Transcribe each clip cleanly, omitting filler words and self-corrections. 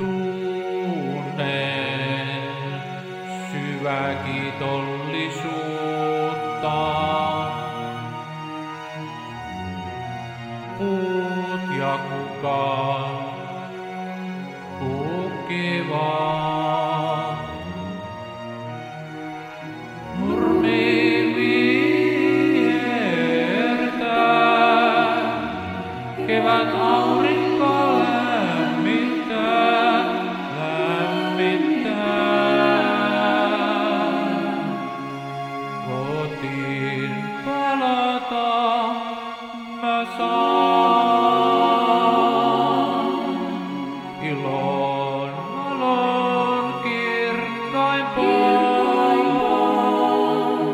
Tunnen syvää kiitollisuutta. Puut ja kukat kukkivat. Nurmi viertää, kevät aurinko lämmittää. Kotiin palata mä saan. Ilon valon kirkkaimpaan.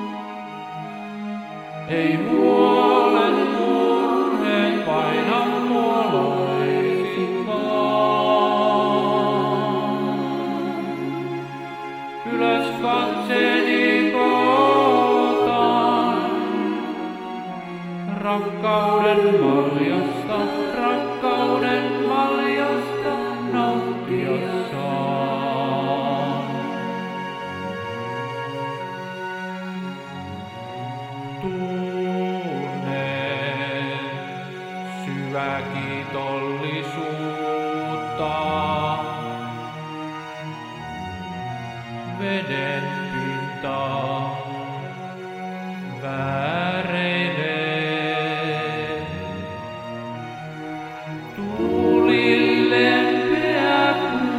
Ei huolen murheen paina mua laisinkaan. Ylös katseeni kootaan. Rakkauden maljasta nauttia saan. Tunnen syvää kiitollisuutta. Veden pinta väreilee. Tuuli lempeä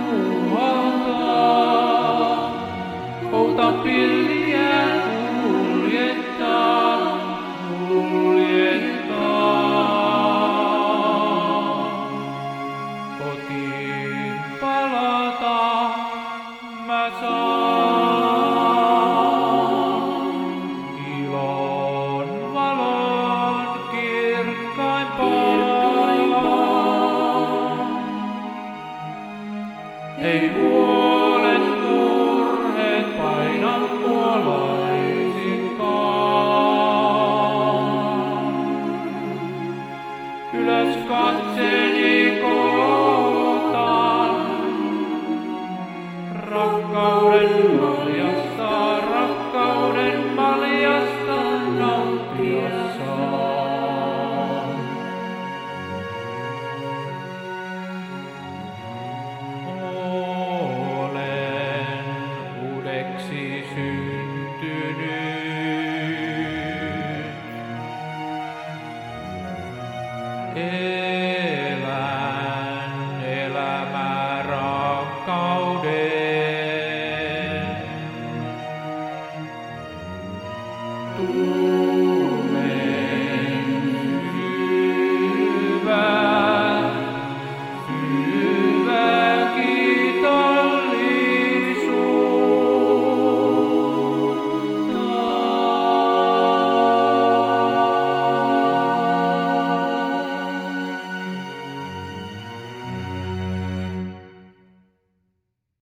puhaltaa. Pouta pilviä kuljettaa. Kotiin palata mä saan. Ilon valon kirkkaimpaan. Ei huolen murheet paina mua laisinkaan. Ylös katseeni kootaan. Rakkauden maljasta nauttia saan. Olen uudeksi syntynyt.